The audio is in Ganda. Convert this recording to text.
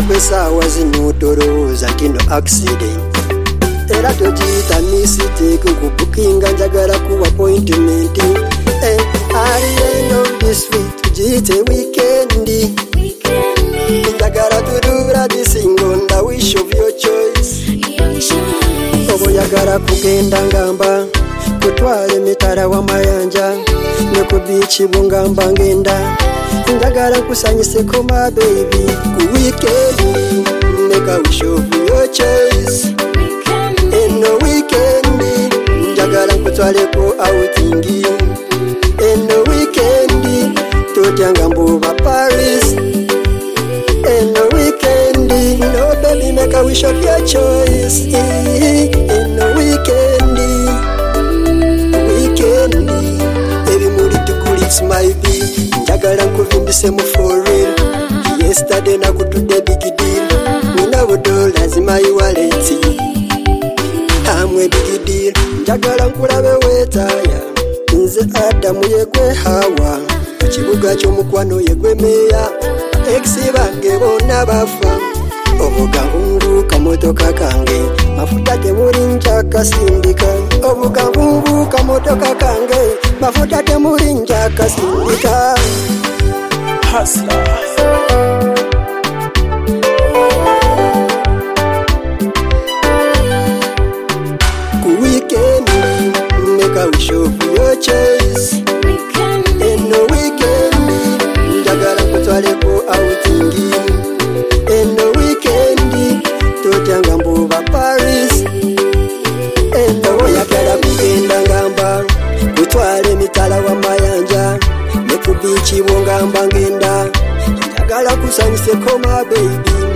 Sawa zinutoroza kino accident era tojita mistake kubukinga njagala ku appointment at the end of this week tujite weekend njagala tudura disingo nda wish of your choice obo yagala kugenda ngamba kutwale mitara wa mayanja ne ku beach bungamba ngenda njagala kusanyise ko my baby ku weekend make a wish of your choice in the weekend njagala kutwale ko outing in the weekend tojanga mbuba Paris in the weekend no baby make a wish of your choice in the weekend baby muri tukulits my be njagala nkuvimbise mu for real yesterday nakutude big deal nina $, my wallet amwe big deal njagala nkulabe wetaya nze Adamu yegwe Hawa kibuga ky'omukwano yegwe meya ex bange bonna bafa obugangu kamotoka kange mafuta temuri njaka sindika obugangu kamotoka kange mafuta temuri njaka sindika hustler ku weekend make a wish of your choice in the weekend njagala kutwale ko outing in the weekend tojanga mbuba Paris in the oyagala kugenda ngamba kutwale mitala wa mayanja ne ku beach bungamba ngenda njagala kusanyise ko my baby